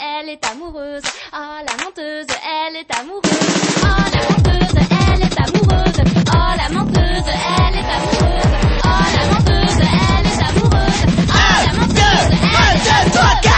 elle est amoureuse. Oh la menteuse, elle est amoureuse. Oh la menteuse, elle est amoureuse. Oh la menteuse, elle est amoureuse. Oh la menteuse, elle est amoureuse. Oh la menteuse, elle est amoureuse.